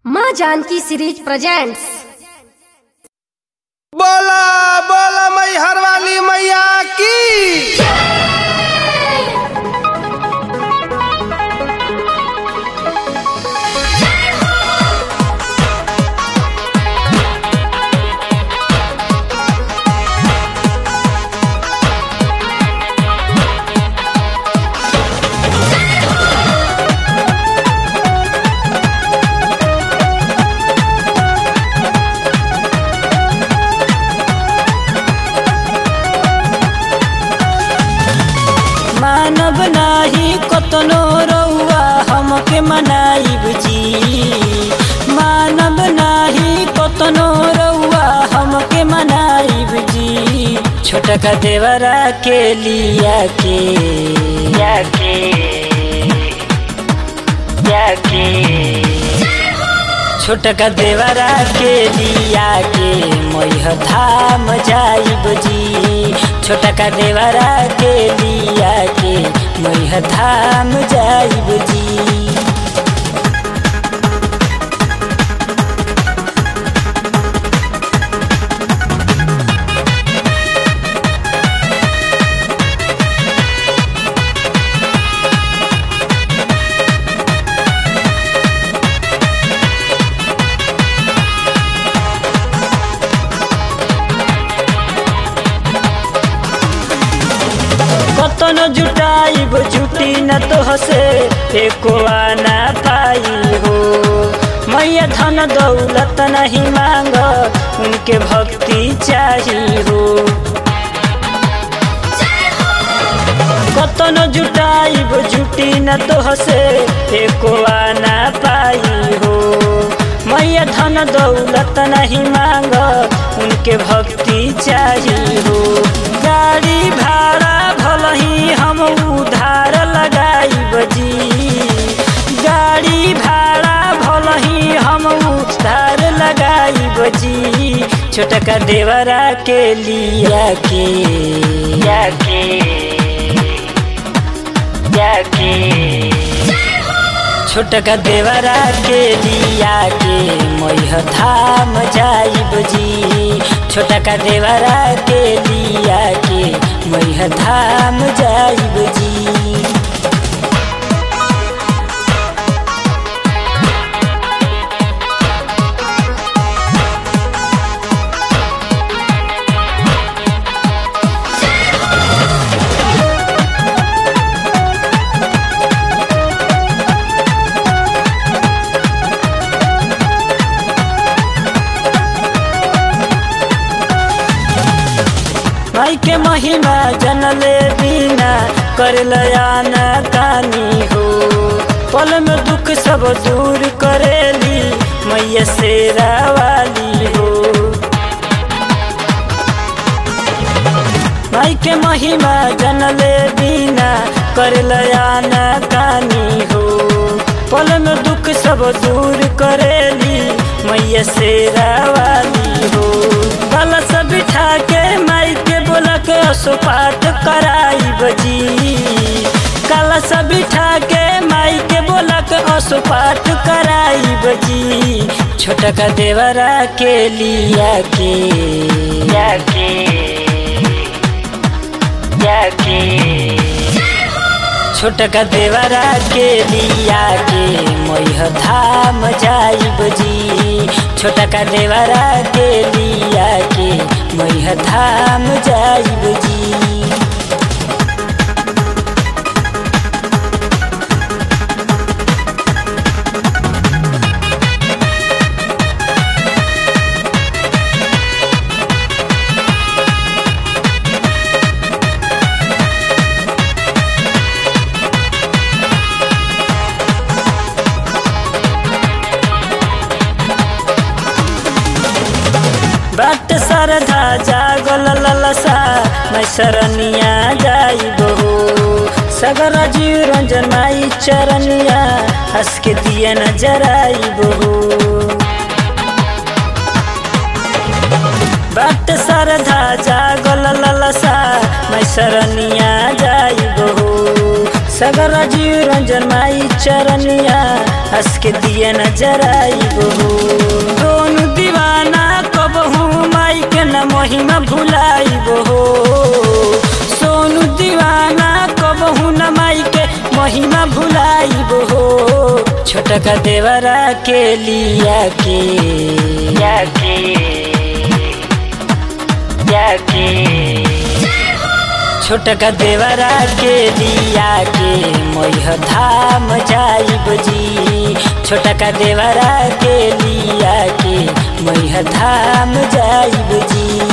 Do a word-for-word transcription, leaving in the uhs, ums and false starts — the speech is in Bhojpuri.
माँ जानकी सीरीज प्रेजेंट्स। बोला बोला मैहर वाली मैया की। मानव नाही कतनो रउआ हमके मनाइब जी। मानव नाही कतनो रउआ हमके मनाइब जी। छोटका देवरा के लिया के या के या के छोटका देवरा के लिया के मैहर धाम जाइब जी। छोटका देवरा के लिया के मैहर धाम जाइब जी। कतनो जुटाइब जुटी न तोहसे एको आना पाई हो। मैया धन दौलत नहीं मांग उनके भक्ति चाहिए हो। कतनो जुटाइब जुटी न तोहसे एको आना पाई हो। मैया धन दौलत नहीं मांग उनके भक्ति चाहिए हो। गाड़ी भाड़ा भलही हम उधार लगाइब जी। गाड़ी भाड़ा भलही हम उधार लगाइब जी। छोटका देवरा के लिया के या के या के छोटका देवरा के लिया के मैहर धाम जाइब जी। छोटका देवरा के लिया के मैहर धाम जाइब जी। माई के महिमा जनले बिना कर लयाना कानी हो। पल में दुख सब दूर करेली मैया शेरा वाली हो। माई के महिमा जनले बिना कर लयाना कानी हो। पल में दुख सब दूर करेली मैया शेरा वाली हो। गला सब बिठा के माई के बोला के असोपात कराइब जी। काला सब बिठा के माई के बोला के असोपात कराइब जी। छोटका देवरा के लिया के या के या के छोटका देवरा के लिया के मैहर धाम जाइब जी। छोटका देवरा के लिया के मैहर धाम जाइब जी। बाट सरधा जागल ललसा मैं सरनिया जाइब हो। सगर जीव रंजन माई चरनिया हंस के दिया नजर आइब हो। बाट सरधा जागल ललसा मैं सरनिया जाइब हो। सगर जीव रंजन माई चरनिया हंस के दिए नजर आईबो दोनों दीवाना कबहू माई के न महिमा भुलाईबो सोनू दीवाना कबहू न माई के महिमा भुलाईबो छोटा का देवरा के लिया के या के या के छोटा का देवरा के लिया के मैहर धाम जाइब जी छोटा का देवरा के लिया के मैहर धाम जाइब जी।